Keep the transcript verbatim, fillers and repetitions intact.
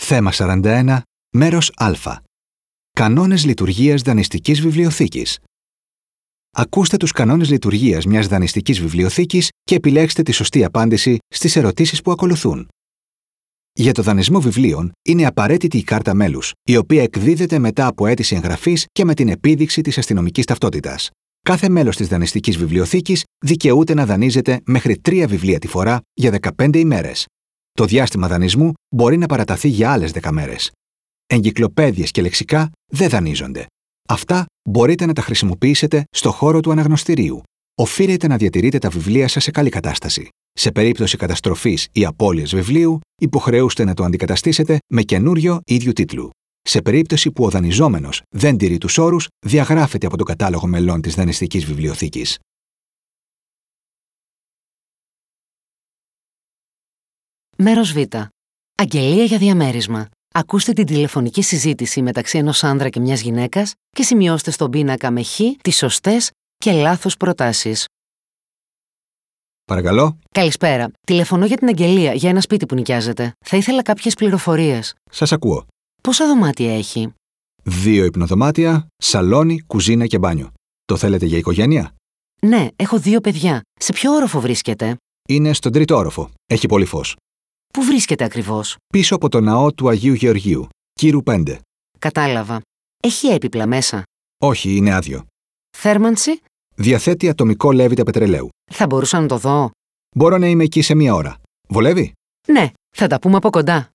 Θέμα σαράντα ένα, μέρος Α. Κανόνες λειτουργίας δανειστικής βιβλιοθήκης. Ακούστε τους κανόνες λειτουργίας μιας δανειστικής βιβλιοθήκης και επιλέξτε τη σωστή απάντηση στις ερωτήσεις που ακολουθούν. Για το δανεισμό βιβλίων είναι απαραίτητη η κάρτα μέλους, η οποία εκδίδεται μετά από αίτηση εγγραφής και με την επίδειξη της αστυνομικής ταυτότητας. Κάθε μέλος της δανειστικής βιβλιοθήκης δικαιούται να δανείζεται μέχρι τρία βιβλία τη φορά για δεκαπέντε ημέρες. Το διάστημα δανεισμού μπορεί να παραταθεί για άλλες δέκα μέρες. Εγκυκλοπαίδειες και λεξικά δεν δανείζονται. Αυτά μπορείτε να τα χρησιμοποιήσετε στο χώρο του αναγνωστηρίου. Οφείλετε να διατηρείτε τα βιβλία σας σε καλή κατάσταση. Σε περίπτωση καταστροφής ή απώλειας βιβλίου, υποχρεούστε να το αντικαταστήσετε με καινούριο ίδιου τίτλου. Σε περίπτωση που ο δανειζόμενος δεν τηρεί τους όρους, διαγράφεται από τον κατάλογο μελών της δανειστικής βιβλιοθήκης. Μέρος Β. Αγγελία για διαμέρισμα. Ακούστε την τηλεφωνική συζήτηση μεταξύ ενός άνδρα και μιας γυναίκας και σημειώστε στον πίνακα με χ τις σωστές και λάθος προτάσεις. Παρακαλώ. Καλησπέρα. Τηλεφωνώ για την Αγγελία για ένα σπίτι που νοικιάζεται. Θα ήθελα κάποιες πληροφορίες. Σας ακούω. Πόσα δωμάτια έχει? Δύο υπνοδωμάτια, σαλόνι, κουζίνα και μπάνιο. Το θέλετε για οικογένεια? Ναι, έχω δύο παιδιά. Σε ποιο όροφο βρίσκεται? Είναι στον τρίτο όροφο. Έχει πολύ φως. Πού βρίσκεται ακριβώς? Πίσω από το ναό του Αγίου Γεωργίου, Κύρου πέντε. Κατάλαβα. Έχει έπιπλα μέσα? Όχι, είναι άδειο. Θέρμανση? Διαθέτει ατομικό λέβητα πετρελαίου. Θα μπορούσα να το δω? Μπορώ να είμαι εκεί σε μία ώρα. Βολεύει? Ναι, θα τα πούμε από κοντά.